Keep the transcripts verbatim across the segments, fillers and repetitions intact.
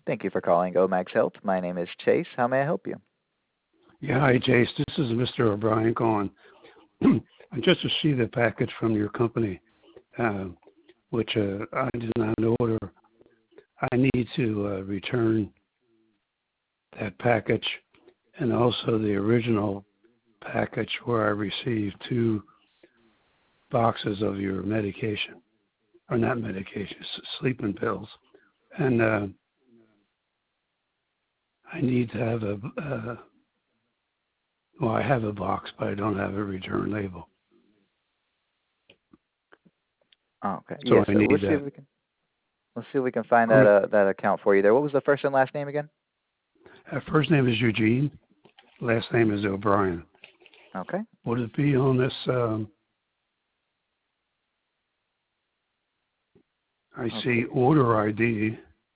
Thank you for calling Omax Health. My name is Chase. How may I help you? Yeah, hi, Chase. This is Mister O'Brien calling. I just received a package from your company, uh, which uh, I did not order. I need to uh, return that package and also the original package where I received two boxes of your medication, or not medication, s- sleeping pills. And uh, I need to have a, uh, well, I have a box, but I don't have a return label. Oh, okay. So Yes, I sir. need We'll see if that. we can. We'll see if we can find that First, uh, that account for you there. What was the first and last name again? uh, first name is Eugene. Last name is O'Brien. Okay. Would it be on this? Um, I see Okay. order I D.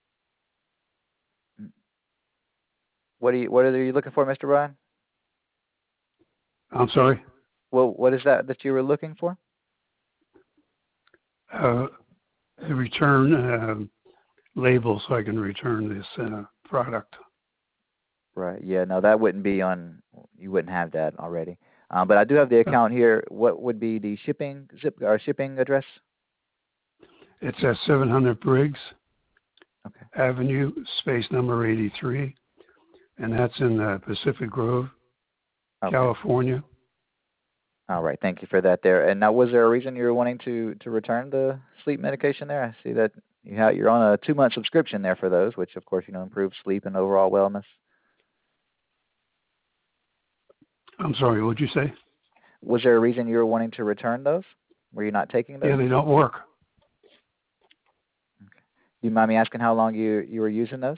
What are you What are you looking for, Mister Bryan? I'm sorry. Well, what is that that you were looking for? Uh, a return uh, label so I can return this uh, product. Right. Yeah. No, that wouldn't be on. You wouldn't have that already. Um, but I do have the Uh, account here. What would be the shipping zip or shipping address? it's at seven hundred Briggs Okay. Avenue, space number eighty-three, and that's in uh, Pacific Grove, Okay. California. All right. Thank you for that there. And now, was there a reason you were wanting to to return the sleep medication there? I see that you have, you're on a two month subscription there for those, which of course you know improves sleep and overall wellness. I'm sorry, what'd you say? Was there a reason you were wanting to return those? Were you not taking Yeah, those? they don't work. Do you mind me asking how long you you were using those?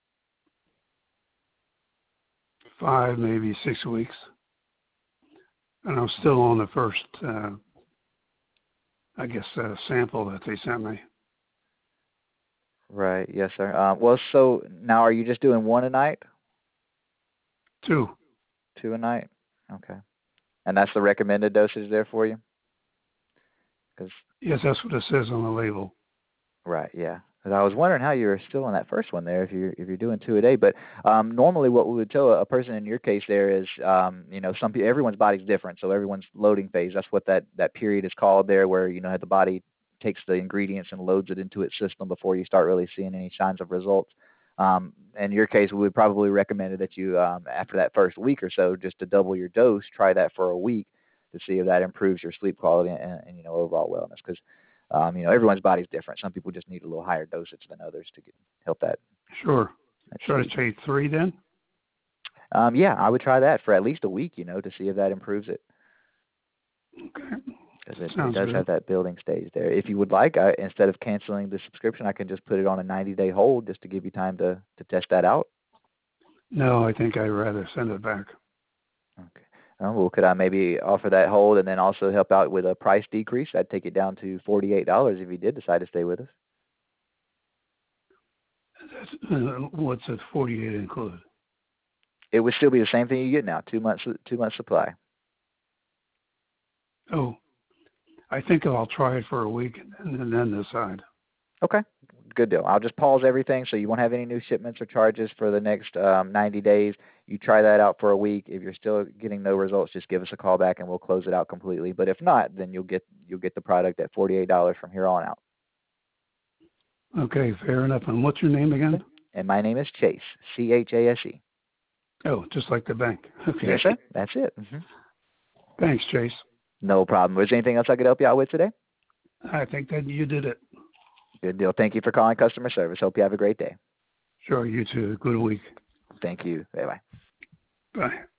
Five, maybe six weeks. And I'm still on the first, uh, I guess, uh, sample that they sent me. Right. Yes, sir. Uh, well, so now are you just doing one a night, Two. two a night? Okay. And that's the recommended dosage there for you? 'Cause Yes, that's what it says on the label. right, yeah. Because I was wondering how you were still on that first one there if you're if you're doing two a day. But um, normally, what we would tell a person in your case there is, um, you know, some people, everyone's body's different, so everyone's loading phase. That's what that that period is called there, where you know the body takes the ingredients and loads it into its system before you start really seeing any signs of results. Um, in your case, we would probably recommend that you, um, after that first week or so, just to double your dose, try that for a week to see if that improves your sleep quality and, and you know overall wellness. Because um, you know, everyone's body's different. Some people just need a little higher dosage than others to get, help that, Sure. that Should sleep. I take three then? Um, yeah, I would try that for at least a week, you know, to see if that improves it. Okay. Because it, it Sounds does good. have that building stage there. If you would like, I, instead of canceling the subscription, I can just put it on a ninety-day hold just to give you time to, to test that out. No, I think I'd rather send it back. Okay. Uh, well, could I maybe offer that hold and then also help out with a price decrease? I'd take it down to forty-eight dollars if you did decide to stay with us. That's, uh, what's a forty-eight include? It would still be the same thing you get now, two months two months supply. Oh, I think I'll try it for a week and, and then decide. Okay, good deal. I'll just pause everything so you won't have any new shipments or charges for the next um, ninety days. You try that out for a week. If you're still getting no results, just give us a call back and we'll close it out completely. But if not, then you'll get you'll get the product at forty-eight dollars from here on out. Okay, fair enough. And what's your name again? Okay. And my name is Chase, C H A S E. Oh, just like the bank. Okay. Yes, sir. That's it. Mm-hmm. Thanks, Chase. No problem. Was there anything else I could help you out with today? I think that you did it. Good deal. Thank you for calling customer service. Hope you have a great day. Sure, you too. Good week. Thank you. Bye-bye. Bye.